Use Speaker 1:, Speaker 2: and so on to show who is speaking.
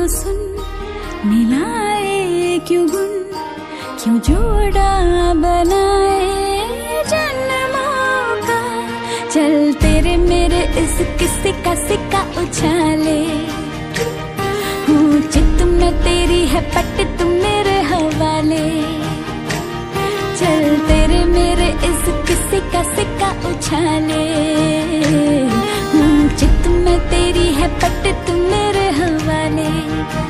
Speaker 1: सुन, मिलाए क्यों गुण, क्यों जोड़ा बनाए जन्मों का। चल तेरे मेरे इस किस्से का सिक्का उछाले, हूँ चित में तेरी है पट तुम मेरे हवाले। चल तेरे मेरे इस किस्से का सिक्का उछाले, हूँ चित में तेरी है पट तुम मेरे हवाले।